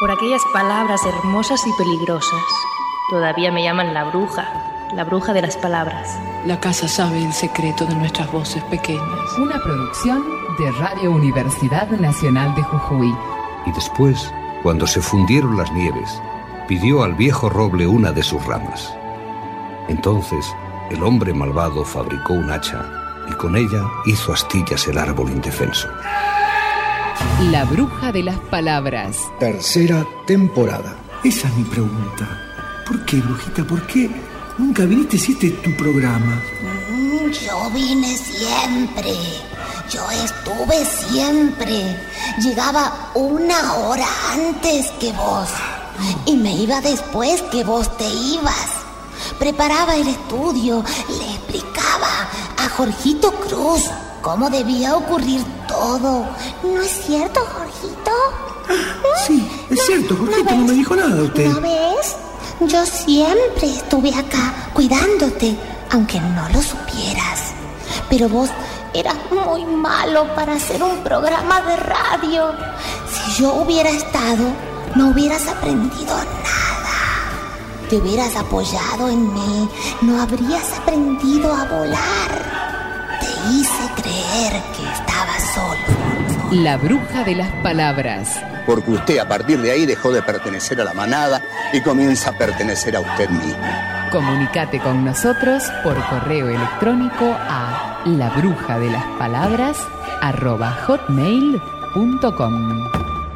por aquellas palabras hermosas y peligrosas. Todavía me llaman la bruja de las palabras. La casa sabe el secreto de nuestras voces pequeñas. Una producción de Radio Universidad Nacional de Jujuy. Y después, cuando se fundieron las nieves, pidió al viejo roble una de sus ramas. Entonces, el hombre malvado fabricó un hacha y con ella hizo astillas el árbol indefenso. La bruja de las palabras. Tercera temporada. Esa es mi pregunta. ¿Por qué, brujita? ¿Por qué nunca viniste si este es tu programa? Yo vine siempre. Yo estuve siempre. Llegaba 1 hora antes que vos. Y me iba después que vos te ibas. Preparaba el estudio. Le explicaba a Jorgito Cruz cómo debía ocurrir todo. ¿No es cierto, Jorgito? Sí, es cierto, Jorgito, no me dijo nada usted. ¿No ves? Yo siempre estuve acá cuidándote, aunque no lo supieras. Pero vos eras muy malo para hacer un programa de radio. Si yo hubiera estado, no hubieras aprendido nada. Te hubieras apoyado en mí, no habrías aprendido a volar. Te hice creer que estabas solo. La bruja de las palabras. Porque usted a partir de ahí dejó de pertenecer a la manada y comienza a pertenecer a usted mismo. Comunicate con nosotros por correo electrónico a labrujadelas.palabras@hotmail.com.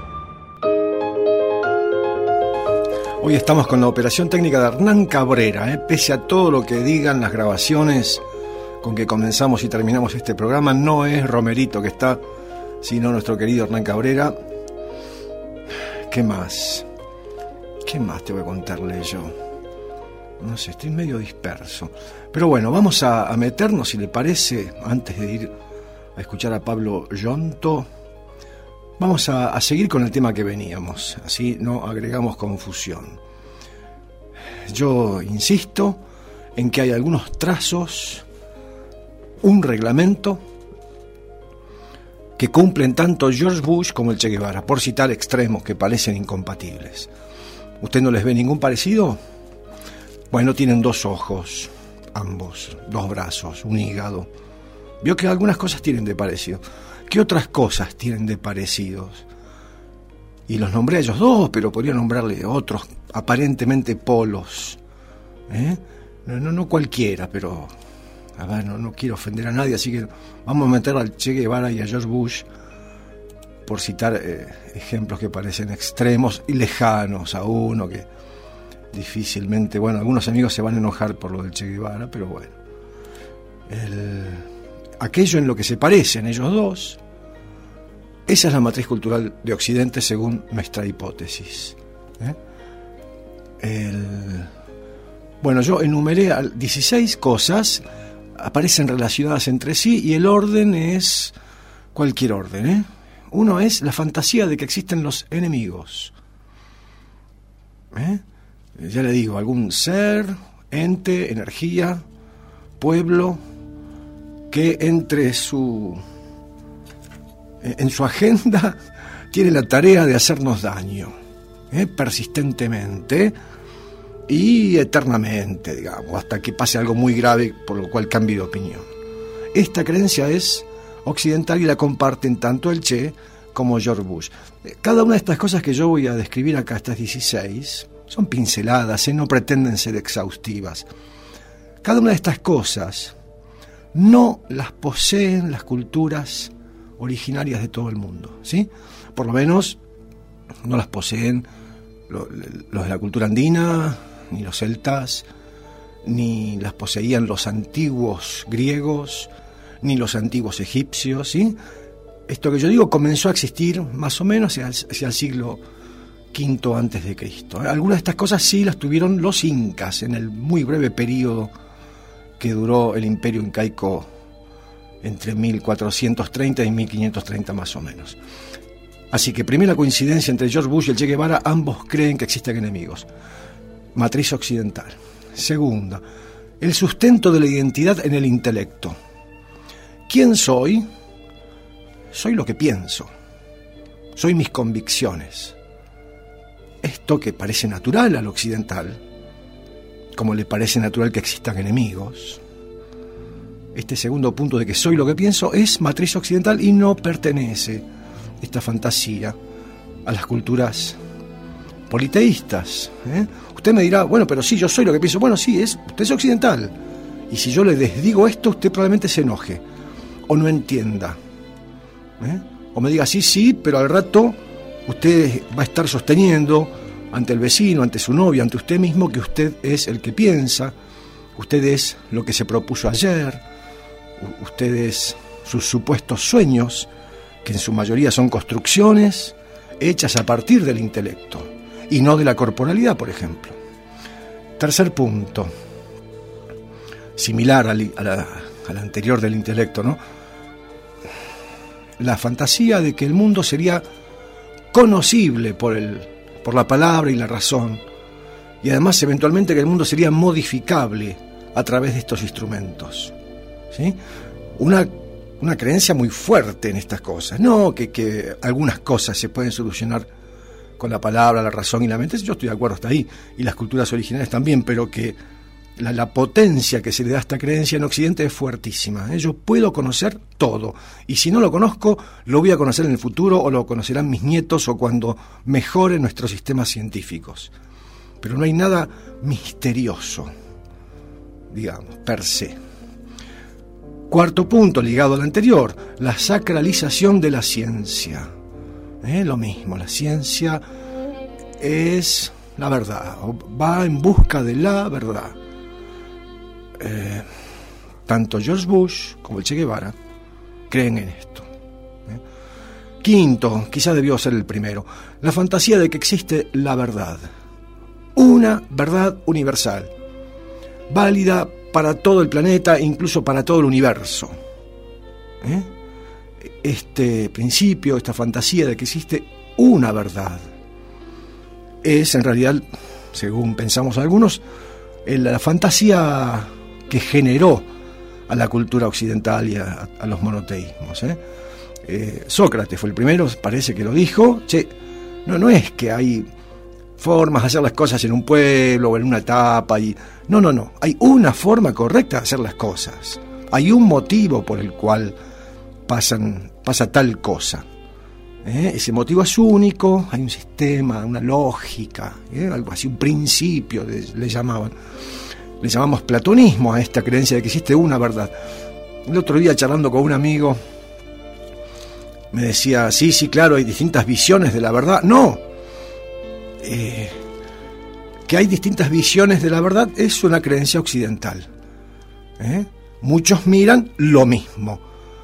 Hoy estamos con la operación técnica de Hernán Cabrera. Pese a todo lo que digan las grabaciones con que comenzamos y terminamos este programa, no es Romerito que está, sino nuestro querido Hernán Cabrera. ¿Qué más? ¿Qué más te voy a contarle yo? No sé, estoy medio disperso. Pero bueno, vamos a meternos, si le parece, antes de ir a escuchar a Pablo Yonto. Vamos a seguir con el tema que veníamos, así no agregamos confusión. Yo insisto en que hay algunos trazos, un reglamento que cumplen tanto George Bush como el Che Guevara, por citar extremos que parecen incompatibles. ¿Usted no les ve ningún parecido? Bueno, tienen 2 ojos, ambos, 2 brazos, un hígado. Vio que algunas cosas tienen de parecido. ¿Qué otras cosas tienen de parecidos? Y los nombré a ellos 2, pero podría nombrarle otros aparentemente polos. No cualquiera, pero... A ver, no quiero ofender a nadie, así que vamos a meter al Che Guevara y a George Bush, por citar ejemplos que parecen extremos y lejanos a uno, que difícilmente... Bueno, algunos amigos se van a enojar por lo del Che Guevara, pero bueno. Aquello en lo que se parecen ellos 2, esa es la matriz cultural de Occidente según nuestra hipótesis. Bueno, yo enumeré 16 cosas, aparecen relacionadas entre sí y el orden es cualquier orden. Uno es la fantasía de que existen los enemigos. Ya le digo, algún ser, ente, energía, pueblo, que en su agenda tiene la tarea de hacernos daño, persistentemente y eternamente, digamos, hasta que pase algo muy grave por lo cual cambie de opinión. Esta creencia es occidental y la comparten tanto el Che como George Bush. Cada una de estas cosas que yo voy a describir acá, estas 16, son pinceladas, no pretenden ser exhaustivas. Cada una de estas cosas no las poseen las culturas originarias de todo el mundo, ¿sí? Por lo menos no las poseen los de la cultura andina, ni los celtas, ni las poseían los antiguos griegos, ni los antiguos egipcios, ¿sí? Esto que yo digo comenzó a existir más o menos hacia el siglo V antes de Cristo. Algunas de estas cosas sí las tuvieron los incas en el muy breve periodo que duró el imperio incaico entre 1430 y 1530 más o menos. Así que primera coincidencia entre George Bush y el Che Guevara, ambos creen que existen enemigos. Matriz occidental. Segunda, el sustento de la identidad en el intelecto. ¿Quién soy? Soy lo que pienso. Soy mis convicciones. esto que parece natural al occidental, como le parece natural que existan enemigos. Este segundo punto de que soy lo que pienso es matriz occidental y no pertenece esta fantasía a las culturas politeístas. Usted me dirá, bueno, pero sí, yo soy lo que pienso. Bueno, sí, usted es occidental. Y si yo le desdigo esto, usted probablemente se enoje o no entienda. O me diga, sí, pero al rato usted va a estar sosteniendo ante el vecino, ante su novia, ante usted mismo, que usted es el que piensa, usted es lo que se propuso ayer, usted es sus supuestos sueños, que en su mayoría son construcciones hechas a partir del intelecto y no de la corporalidad, por ejemplo. Tercer punto, similar al anterior del intelecto, ¿no? La fantasía de que el mundo sería conocible por la palabra y la razón, y además eventualmente que el mundo sería modificable a través de estos instrumentos, ¿sí? Una creencia muy fuerte en estas cosas, no que algunas cosas se pueden solucionar con la palabra, la razón y la mente. Yo estoy de acuerdo hasta ahí, y las culturas originales también, pero que la potencia que se le da a esta creencia en Occidente es fuertísima. Yo puedo conocer todo, y si no lo conozco, lo voy a conocer en el futuro, o lo conocerán mis nietos, o cuando mejoren nuestros sistemas científicos. Pero no hay nada misterioso, digamos, per se. Cuarto punto, ligado al anterior, la sacralización de la ciencia. Lo mismo, la ciencia es la verdad, va en busca de la verdad. Tanto George Bush como el Che Guevara creen en esto. Quinto, quizá debió ser el primero, la fantasía de que existe la verdad, una verdad universal, válida para todo el planeta, incluso para todo el universo. Este principio, esta fantasía de que existe una verdad, es en realidad, según pensamos algunos, la fantasía que generó a la cultura occidental y a los monoteísmos. Sócrates fue el primero, parece que lo dijo. No es que hay formas de hacer las cosas en un pueblo o en una etapa. No. Hay una forma correcta de hacer las cosas. Hay un motivo por el cual pasa tal cosa. Ese motivo es único, hay un sistema, una lógica, algo así, un principio, le llamaban. Le llamamos platonismo a esta creencia de que existe una verdad. El otro día, charlando con un amigo, me decía, sí, claro, hay distintas visiones de la verdad. No, que hay distintas visiones de la verdad es una creencia occidental. Muchos miran lo mismo.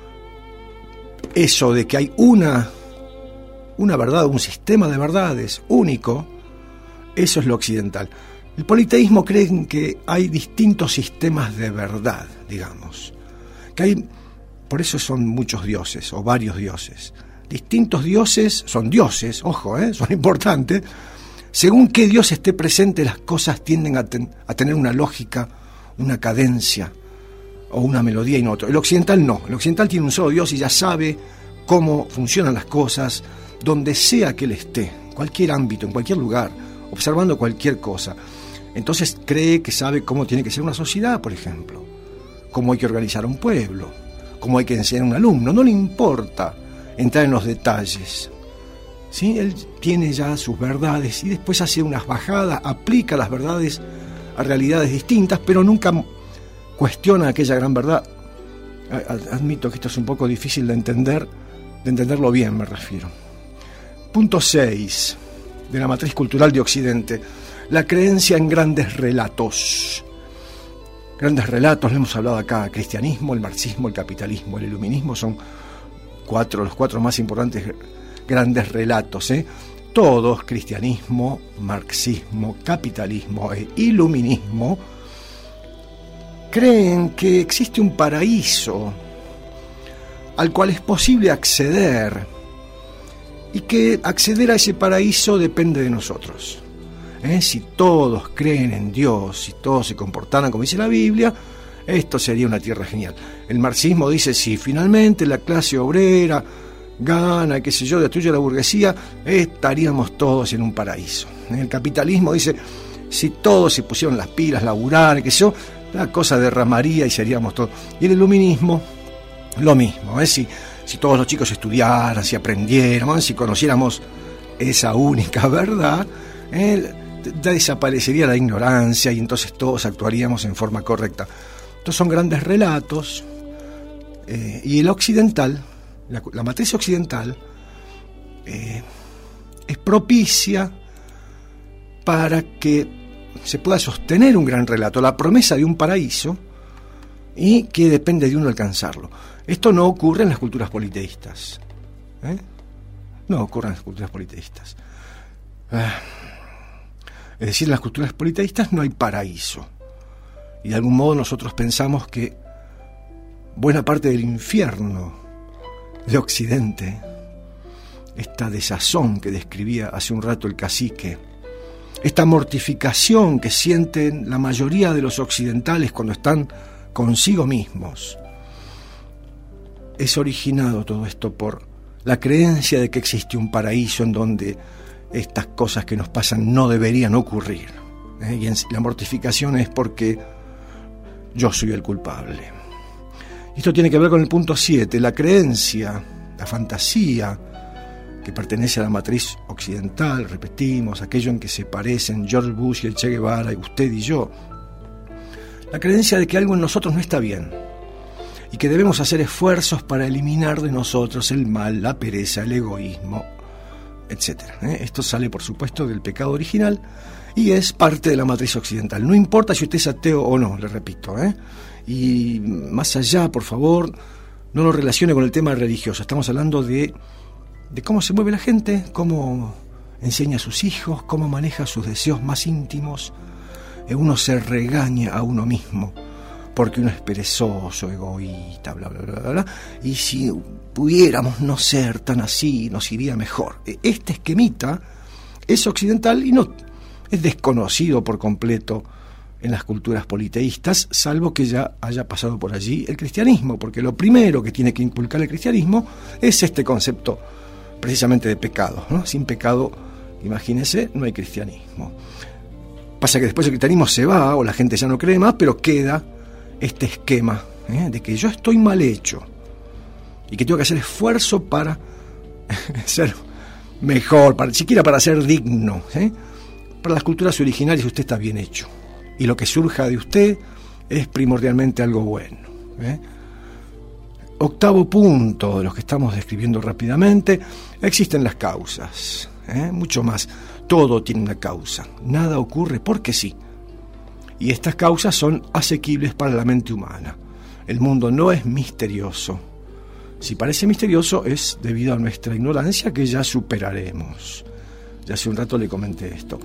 Eso de que hay una verdad, un sistema de verdades único, eso es lo occidental. El politeísmo cree que hay distintos sistemas de verdad, digamos. Por eso son muchos dioses, o varios dioses. Distintos dioses, son dioses, ojo, son importantes. Según qué dios esté presente, las cosas tienden a tener una lógica, una cadencia, o una melodía y no otro. El occidental no. El occidental tiene un solo dios y ya sabe cómo funcionan las cosas, donde sea que él esté, en cualquier ámbito, en cualquier lugar, observando cualquier cosa. Entonces cree que sabe cómo tiene que ser una sociedad, por ejemplo, cómo hay que organizar un pueblo, cómo hay que enseñar a un alumno. No le importa entrar en los detalles, ¿sí? Él tiene ya sus verdades y después hace unas bajadas, aplica las verdades a realidades distintas, pero nunca cuestiona aquella gran verdad. Admito que esto es un poco difícil de entenderlo bien, me refiero. Punto 6 de la matriz cultural de Occidente: la creencia en grandes relatos. Grandes relatos, lo hemos hablado acá: cristianismo, el marxismo, el capitalismo, el iluminismo, son los cuatro más importantes grandes relatos. Todos, cristianismo, marxismo, capitalismo e iluminismo, creen que existe un paraíso al cual es posible acceder, y que acceder a ese paraíso depende de nosotros. Si todos creen en Dios, si todos se comportaran como dice la Biblia, esto sería una tierra genial. El marxismo dice, si finalmente la clase obrera gana, qué sé yo, destruye la burguesía, estaríamos todos en un paraíso. El capitalismo dice, si todos se pusieron las pilas, laburar, qué sé yo, la cosa derramaría y seríamos todos. Y el iluminismo, lo mismo, si todos los chicos estudiaran, si aprendieran, si conociéramos esa única verdad, desaparecería la ignorancia y entonces todos actuaríamos en forma correcta. Estos son grandes relatos, y el occidental, la matriz occidental, es propicia para que se pueda sostener un gran relato, la promesa de un paraíso, y que depende de uno alcanzarlo. Esto no ocurre en las culturas politeístas. No ocurre en las culturas politeístas. Es decir, en las culturas politeístas no hay paraíso. Y de algún modo nosotros pensamos que buena parte del infierno de Occidente, esta desazón que describía hace un rato el cacique, esta mortificación que sienten la mayoría de los occidentales cuando están consigo mismos, es originado todo esto por la creencia de que existe un paraíso en donde estas cosas que nos pasan no deberían ocurrir. Y la mortificación es porque yo soy el culpable. Esto tiene que ver con el punto 7, la creencia, la fantasía que pertenece a la matriz occidental, repetimos, aquello en que se parecen George Bush y el Che Guevara, y usted y yo. La creencia de que algo en nosotros no está bien y que debemos hacer esfuerzos para eliminar de nosotros el mal, la pereza, el egoísmo, etc. Esto sale, por supuesto, del pecado original y es parte de la matriz occidental. No importa si usted es ateo o no, le repito. Y más allá, por favor, no lo relacione con el tema religioso. Estamos hablando de cómo se mueve la gente, cómo enseña a sus hijos, cómo maneja sus deseos más íntimos. Uno se regaña a uno mismo porque uno es perezoso, egoísta, bla, bla, bla, bla, bla, y si pudiéramos no ser tan así, nos iría mejor. Este esquemita es occidental y no es desconocido por completo en las culturas politeístas, salvo que ya haya pasado por allí el cristianismo, porque lo primero que tiene que inculcar el cristianismo es este concepto precisamente de pecado, ¿no? Sin pecado, imagínese, no hay cristianismo. Pasa que después el cristianismo se va, o la gente ya no cree más, pero queda este esquema de que yo estoy mal hecho y que tengo que hacer esfuerzo para ser mejor, siquiera para ser digno. Para las culturas originarias usted está bien hecho y lo que surja de usted es primordialmente algo bueno. Octavo punto de los que estamos describiendo rápidamente: existen las causas, mucho más. Todo tiene una causa, nada ocurre porque sí. Y estas causas son asequibles para la mente humana. El mundo no es misterioso. Si parece misterioso es debido a nuestra ignorancia, que ya superaremos. Ya hace un rato le comenté esto.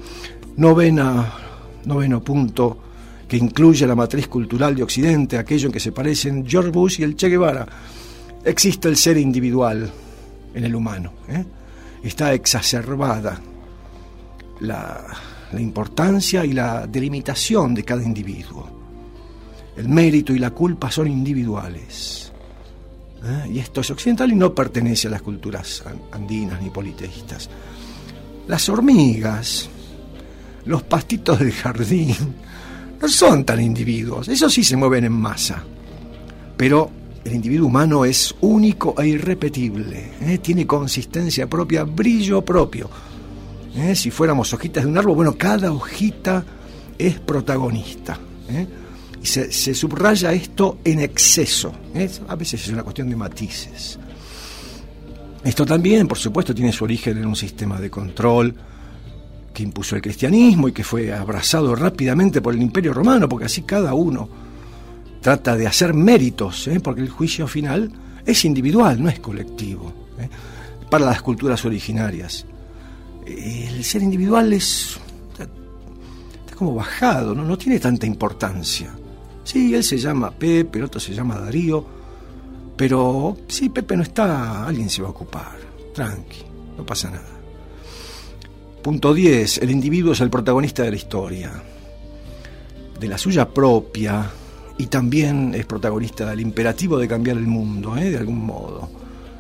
Noveno punto, que incluye la matriz cultural de Occidente, aquello en que se parecen George Bush y el Che Guevara. Existe el ser individual en el humano. Está exacerbada la importancia y la delimitación de cada individuo. El mérito y la culpa son individuales. Y esto es occidental y no pertenece a las culturas andinas ni politeístas. Las hormigas, los pastitos del jardín, no son tan individuos. Esos sí se mueven en masa. Pero el individuo humano es único e irrepetible. Tiene consistencia propia, brillo propio. Si fuéramos hojitas de un árbol, bueno, cada hojita es protagonista. Y se subraya esto en exceso. A veces es una cuestión de matices. Esto también, por supuesto, tiene su origen en un sistema de control que impuso el cristianismo y que fue abrazado rápidamente por el Imperio Romano, porque así cada uno trata de hacer méritos, porque el juicio final es individual, no es colectivo. Para las culturas originarias, el ser individual está como bajado, no tiene tanta importancia. Sí, él se llama Pepe, el otro se llama Darío, pero si Pepe no está, alguien se va a ocupar. Tranqui, no pasa nada. Punto 10. El individuo es el protagonista de la historia, de la suya propia, y también es protagonista del imperativo de cambiar el mundo, de algún modo.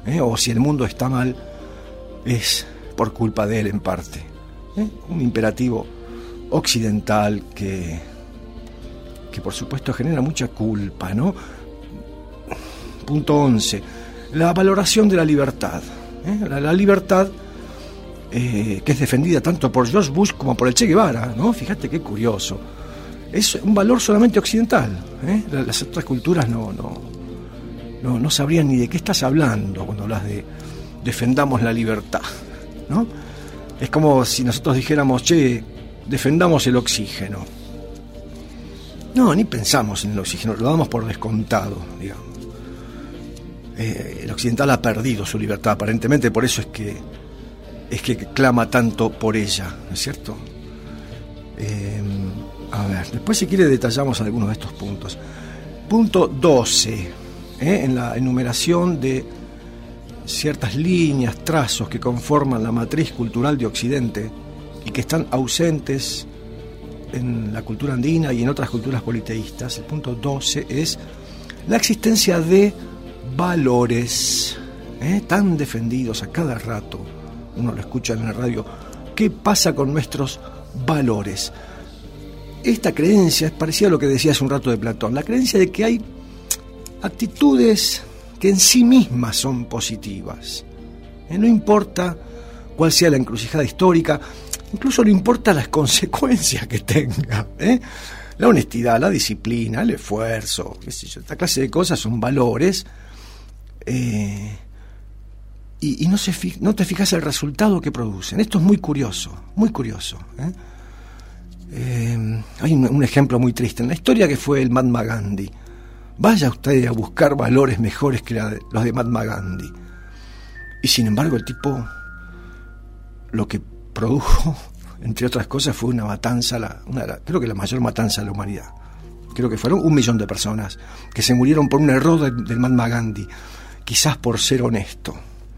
o si el mundo está mal, es por culpa de él en parte. Un imperativo occidental que por supuesto genera mucha culpa, ¿no? Punto 11. La valoración de la libertad. La libertad que es defendida tanto por George Bush como por el Che Guevara, ¿no? Fíjate qué curioso. Es un valor solamente occidental. Las otras culturas no sabrían ni de qué estás hablando cuando hablas de defendamos la libertad, ¿no? Es como si nosotros dijéramos, che, defendamos el oxígeno. No, ni pensamos en el oxígeno, lo damos por descontado, digamos. El occidental ha perdido su libertad, aparentemente, por eso es que clama tanto por ella, ¿no es cierto? A ver, después si quiere detallamos algunos de estos puntos. Punto 12, en la enumeración de ciertas líneas, trazos que conforman la matriz cultural de Occidente y que están ausentes en la cultura andina y en otras culturas politeístas. El punto 12 es la existencia de valores tan defendidos a cada rato. Uno lo escucha en la radio. ¿Qué pasa con nuestros valores? Esta creencia es parecida a lo que decía hace un rato de Platón, la creencia de que hay actitudes que en sí mismas son positivas. No importa cuál sea la encrucijada histórica, incluso no importa las consecuencias que tenga. La honestidad, la disciplina, el esfuerzo, qué sé yo, esta clase de cosas son valores. Y no te fijas el resultado que producen. Esto es muy curioso, muy curioso. Hay un ejemplo muy triste en la historia que fue el Mahatma Gandhi. Vaya usted a buscar valores mejores que los de Mahatma Gandhi. Y sin embargo el tipo lo que produjo, entre otras cosas, fue una matanza, creo que la mayor matanza de la humanidad. Creo que fueron 1 millón de personas que se murieron por un error del Mahatma Gandhi, quizás por ser honesto.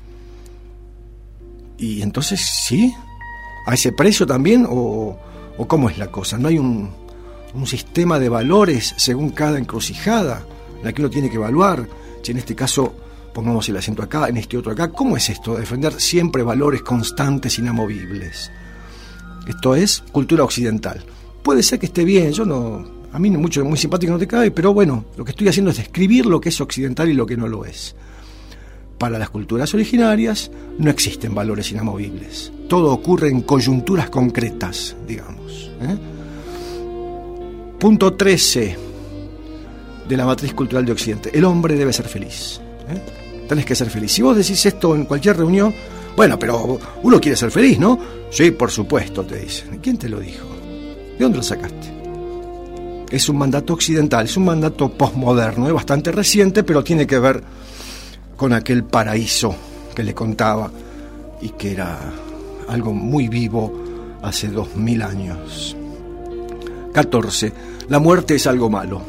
Y entonces, ¿sí? ¿A ese precio también? ¿O cómo es la cosa? ¿No hay un sistema de valores según cada encrucijada, la que uno tiene que evaluar? Si en este caso, pongamos el acento acá, en este otro acá, ¿cómo es esto? Defender siempre valores constantes, inamovibles. Esto es cultura occidental. Puede ser que esté bien, a mí mucho, muy simpático no te cae, pero bueno, lo que estoy haciendo es describir lo que es occidental y lo que no lo es. Para las culturas originarias no existen valores inamovibles. Todo ocurre en coyunturas concretas, digamos. Punto 13 de la matriz cultural de Occidente. El hombre debe ser feliz. Tenés que ser feliz. Si vos decís esto en cualquier reunión, bueno, pero uno quiere ser feliz, ¿no? Sí, por supuesto, te dicen. ¿Quién te lo dijo? ¿De dónde lo sacaste? Es un mandato occidental, es un mandato posmoderno, es bastante reciente, pero tiene que ver con aquel paraíso que le contaba y que era algo muy vivo hace 2000 años. 14. La muerte es algo malo.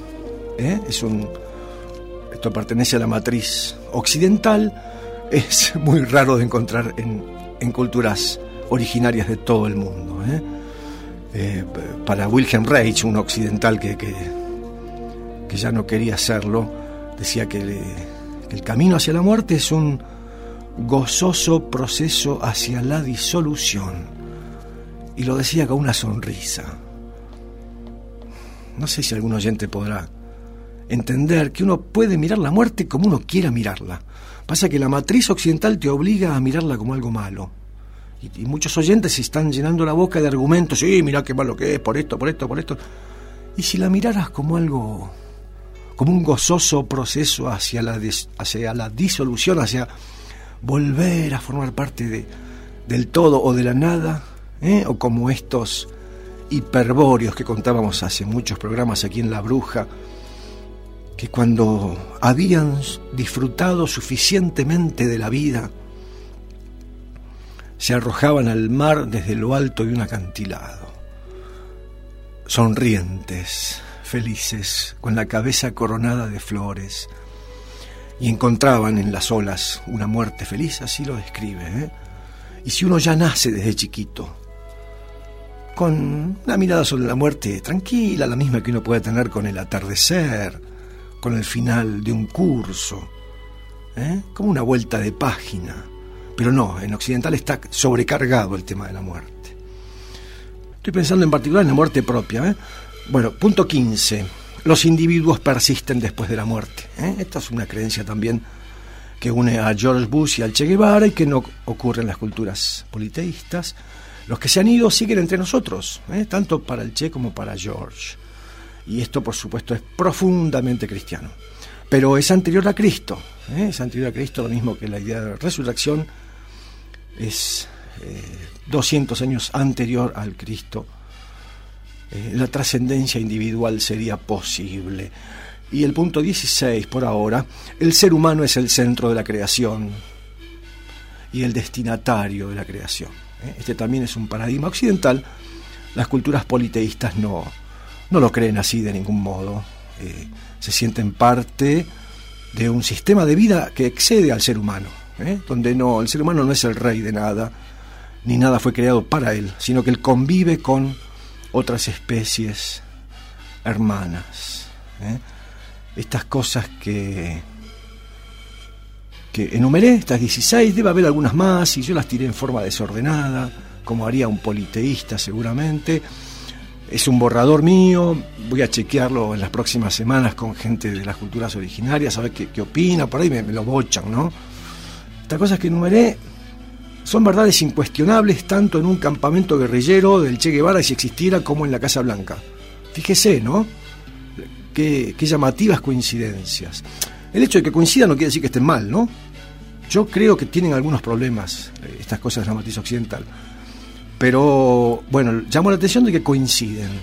Esto pertenece a la matriz occidental. Es muy raro de encontrar en culturas originarias de todo el mundo. Para Wilhelm Reich, un occidental que ya no quería hacerlo, decía que el camino hacia la muerte es un gozoso proceso hacia la disolución. Y lo decía con una sonrisa. No sé si algún oyente podrá entender que uno puede mirar la muerte como uno quiera mirarla. Pasa que la matriz occidental te obliga a mirarla como algo malo. Y muchos oyentes se están llenando la boca de argumentos. Sí, mirá qué malo que es, por esto. Y si la miraras como algo, como un gozoso proceso hacia la disolución, hacia volver a formar parte del todo o de la nada, o como estos hiperbóreos que contábamos hace muchos programas aquí en La Bruja, que cuando habían disfrutado suficientemente de la vida, se arrojaban al mar desde lo alto de un acantilado, sonrientes, felices, con la cabeza coronada de flores, y encontraban en las olas una muerte feliz, así lo describe. Y si uno ya nace desde chiquito, con una mirada sobre la muerte tranquila, la misma que uno puede tener con el atardecer, con el final de un curso, como una vuelta de página. Pero no, en occidental está sobrecargado el tema de la muerte. Estoy pensando en particular en la muerte propia. Bueno, punto 15. Los individuos persisten después de la muerte. Esta es una creencia también que une a George Bush y al Che Guevara y que no ocurre en las culturas politeístas. Los que se han ido siguen entre nosotros, tanto para el Che como para George. Y esto, por supuesto, es profundamente cristiano. Pero es anterior a Cristo. Es anterior a Cristo, lo mismo que la idea de resurrección. Es 200 años anterior al Cristo. La trascendencia individual sería posible. Y el punto 16, por ahora, el ser humano es el centro de la creación y el destinatario de la creación. Este también es un paradigma occidental. Las culturas politeístas no lo creen así de ningún modo. Se sienten parte de un sistema de vida que excede al ser humano, donde el ser humano no es el rey de nada, ni nada fue creado para él, sino que él convive con otras especies hermanas. Estas cosas que enumeré, estas 16, debe haber algunas más, y yo las tiré en forma desordenada, como haría un politeísta seguramente. Es un borrador mío, voy a chequearlo en las próximas semanas con gente de las culturas originarias, a ver qué opina, por ahí me lo bochan, ¿no? Estas cosas que enumeré son verdades incuestionables tanto en un campamento guerrillero del Che Guevara, si existiera, como en la Casa Blanca. Fíjese, ¿no? Qué llamativas coincidencias. El hecho de que coincidan no quiere decir que estén mal, ¿no? Yo creo que tienen algunos problemas estas cosas de la matriz occidental. Pero, bueno, llamo la atención de que coinciden.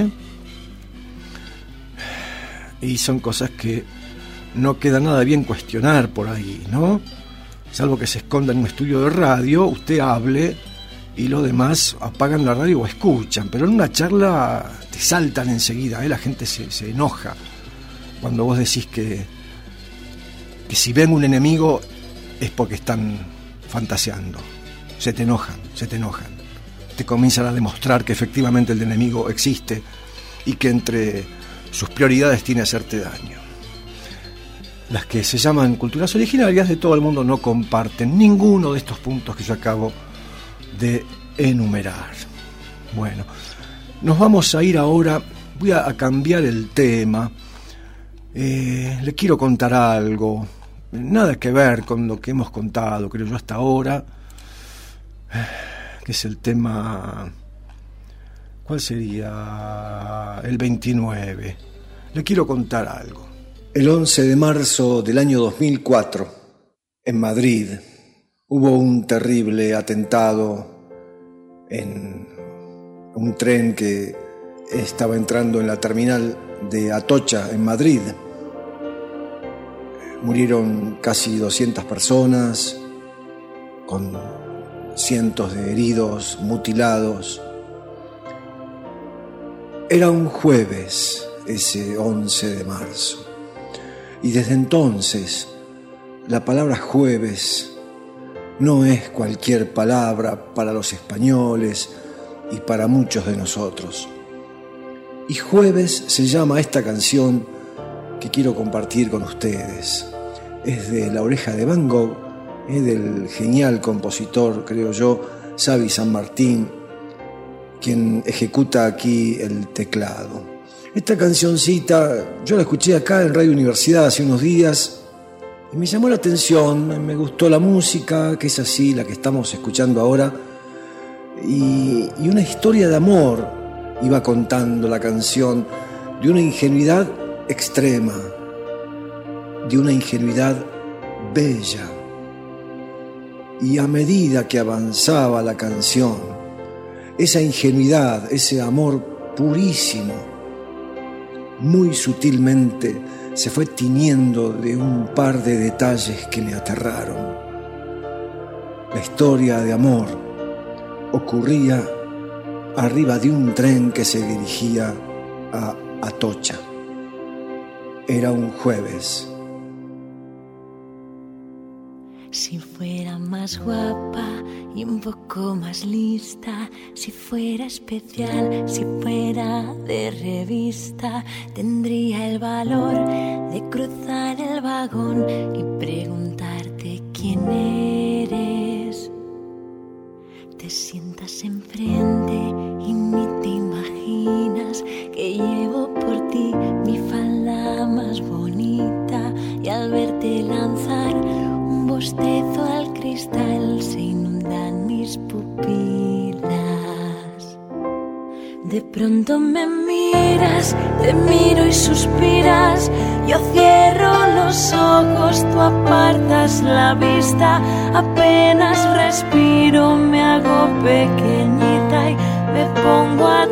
Y son cosas que no queda nada bien cuestionar por ahí, ¿no? Salvo que se esconda en un estudio de radio, usted hable y los demás apagan la radio o escuchan. Pero en una charla te saltan enseguida, la gente se enoja cuando vos decís que si ven un enemigo es porque están fantaseando. Se te enojan. Te comienzan a demostrar que efectivamente el enemigo existe y que entre sus prioridades tiene hacerte daño. Las que se llaman culturas originarias de todo el mundo no comparten ninguno de estos puntos que yo acabo de enumerar. Bueno, nos vamos a ir ahora, voy a cambiar el tema. Le quiero contar algo, nada que ver con lo que hemos contado, creo yo, hasta ahora, que es el tema, ¿cuál sería? El 29. Le quiero contar algo. El 11 de marzo del año 2004, en Madrid, hubo un terrible atentado en un tren que estaba entrando en la terminal de Atocha, en Madrid. Murieron casi 200 personas, con cientos de heridos, mutilados. Era un jueves, ese 11 de marzo. Y desde entonces, la palabra jueves no es cualquier palabra para los españoles y para muchos de nosotros. Y jueves se llama esta canción que quiero compartir con ustedes. Es de La Oreja de Van Gogh, del genial compositor, creo yo, Xavi San Martín, quien ejecuta aquí el teclado. Esta cancioncita, yo la escuché acá en Radio Universidad hace unos días y me llamó la atención, me gustó la música, que es así, la que estamos escuchando ahora, y una historia de amor iba contando la canción, de una ingenuidad extrema, de una ingenuidad bella. Y a medida que avanzaba la canción, esa ingenuidad, ese amor purísimo, muy sutilmente se fue tiñendo de un par de detalles que le aterraron. La historia de amor ocurría arriba de un tren que se dirigía a Atocha. Era un jueves. Si fuera más guapa y un poco más lista, si fuera especial, si fuera de revista, tendría el valor de cruzar el vagón y preguntar quién eres. Te sientas enfrente y ni te imaginas que llevo por ti mi falda más bonita, y al verte lanzar un bostezo al cristal se inundan mis pupilas. De pronto me miras, te miro y suspiras, yo cierro los ojos, tú apartas la vista, apenas respiro, me hago pequeñita y me pongo a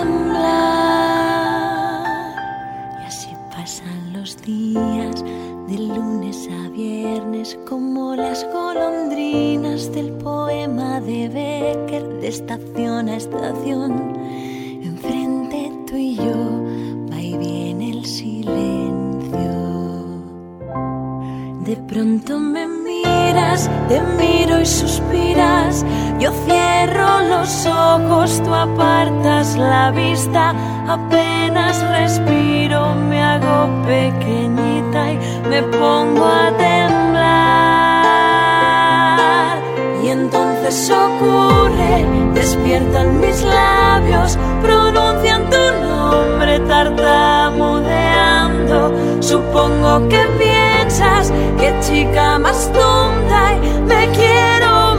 temblar. Y así pasan los días, de lunes a viernes, como las golondrinas del poema de Becker, de estación a estación. Enfrente tú y yo, va y viene el silencio. De pronto me miras, te miro y suspiras, yo cierro los ojos, tú apartas la vista, apenas respiro, me hago pequeñita y me pongo a temblar. Y entonces ocurre, despiertan mis labios, pronuncian tu nombre tartamudeando. Supongo que piensas, qué chica más tonta, y me quiero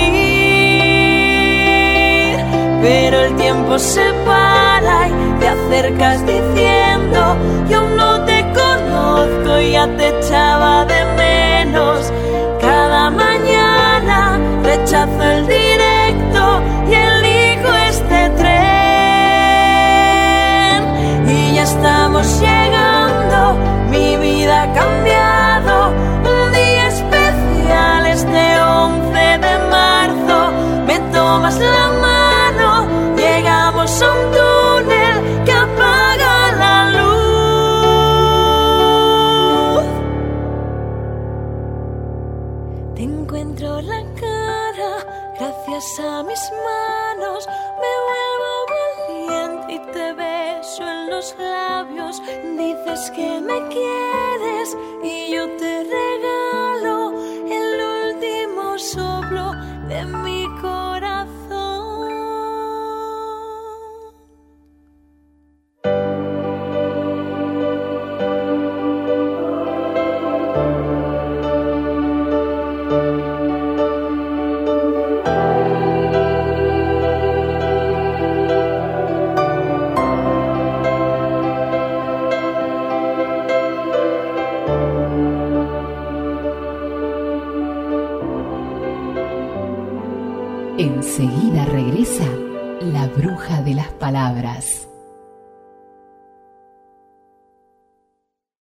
morir. Pero el tiempo se para y te acercas diciendo, yo aún no te conozco y ya te echaba de menos. Cada mañana rechazo el directo y elijo este tren. Y ya estamos llegando, mi vida ha cambiado. Un día especial, este 11 de marzo. Me tomas la mano, llegamos a un túnel que apaga la luz. Te encuentro la cara, gracias a mis manos me vuelvo valiente y te beso en los labios. Dices que me quieres y yo te regalo el último soplo de mi corazón. Enseguida regresa la bruja de las palabras.